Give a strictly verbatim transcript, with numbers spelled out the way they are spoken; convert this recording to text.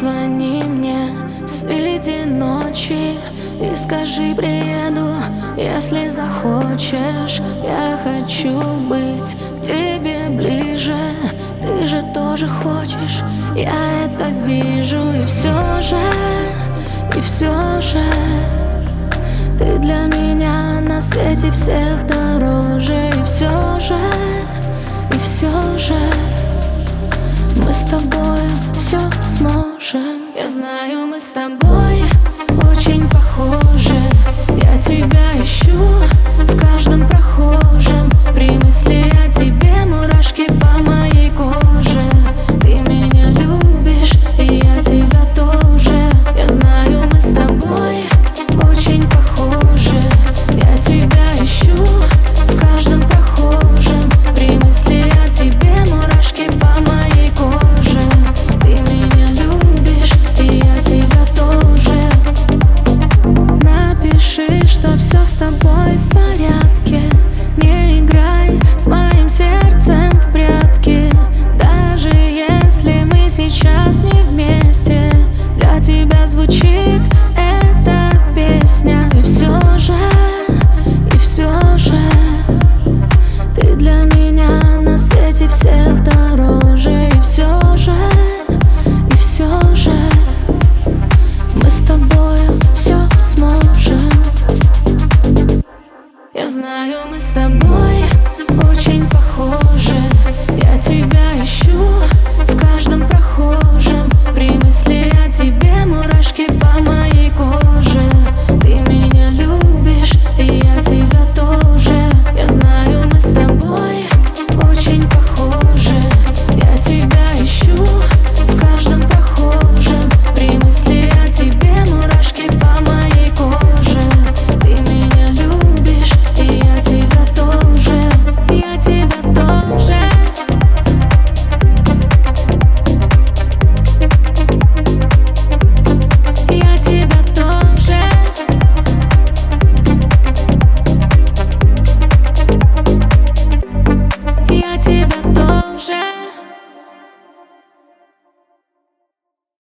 Позвони мне среди ночи и скажи приеду, если захочешь. Я хочу быть к тебе ближе, ты же тоже хочешь, я это вижу. И все же, и все же ты для меня на свете всех дороже. И все же, и все же мы с тобой все сможем. Я знаю, мы с тобой очень похожи. Я тебя ищу в каждом прохожем. При мысли о тебе мурашки по моей коже. Ты меня любишь, и я тебя тоже. Я знаю, мы с тобой очень похожи. Я тебя ищу в каждом прохожем. При мысли о тебе мурашки по моей коже. Ты меня любишь, и я тебя тоже. Напиши, что все с тобой в порядке. Не играй с моим сердцем в прятки. Даже если мы сейчас не вместе, для тебя звучит эта песня. И все же, и все же ты для меня на свете всех дороже. И все же, и все же мы с тобою все сможем. Я знаю, мы с тобой очень похожи. Я тебя ищу в каждом прохожем. При мысли о тебе мурашки по моей